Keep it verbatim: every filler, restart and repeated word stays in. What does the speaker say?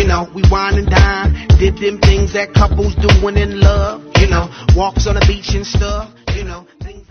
know, we wine and dine, did them things that couples doing in love, you know, walks on the beach and stuff, you know, things